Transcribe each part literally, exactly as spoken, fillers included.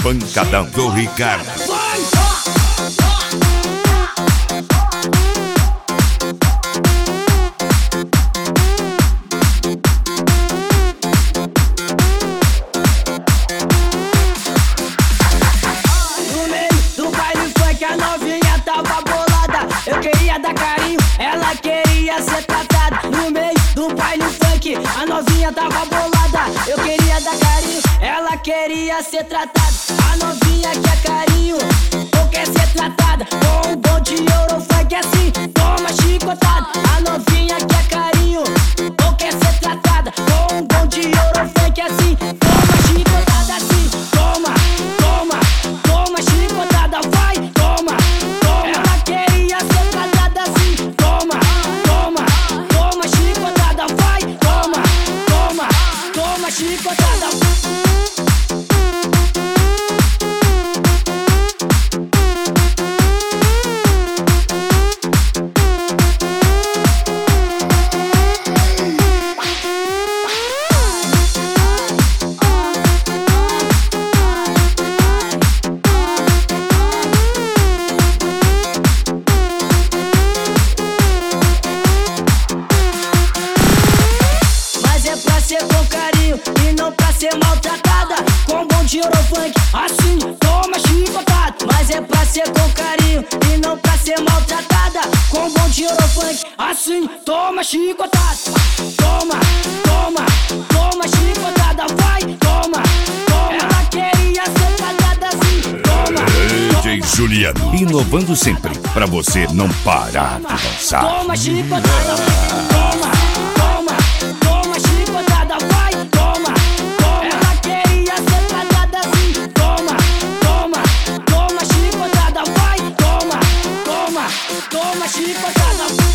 Pancadão do Ricardo. No meio do baile funk a novinha tava bolada. Eu queria dar carinho, ela queria ser tratada. No meio do baile funk a novinha tava bolada. Eu queria dar carinho, ela queria ser tratada. A novinha quer carinho ou quer ser tratada. Com um bom de ouro funk assim, toma chicotada. A novinha quer carinho ou quer ser tratada. Com um bom de ouro funk assim, toma chicotada assim. Toma, toma, toma chicotada, vai, toma, toma. Ela queria ser tratada assim. Toma, toma, toma chicotada, vai, toma, toma, toma chicotada. Mas é pra ser com carinho e não pra ser maltratada. Com bom de Eurofunk, assim, toma chicotada. Mas é pra ser com carinho e não pra ser maltratada. Com bom de Eurofunk, assim, toma chicotada. Toma, toma, toma chicotada, vai, toma, toma. Ela queria ser tratada assim. Toma, D J Juliano, inovando sempre pra você não parar de dançar. toma chicotada, toma, toma, toma chicotada, vai, toma, toma. Ela queria ser tratada assim. Toma, toma, toma chicotada, vai, toma, toma, toma chicotada.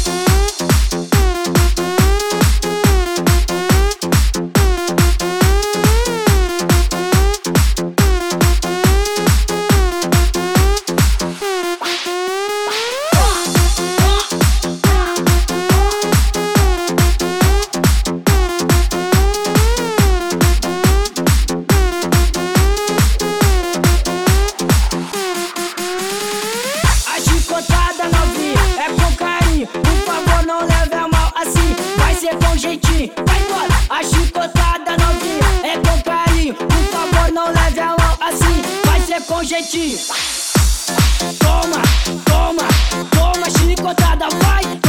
A chicotada novinha é com carinho, por favor não leve a mal assim. Vai ser com jeitinho, vai embora. A chicotada novinha é com carinho, por favor não leve a mal assim. Vai ser com jeitinho. Toma, toma, toma chicotada, vai.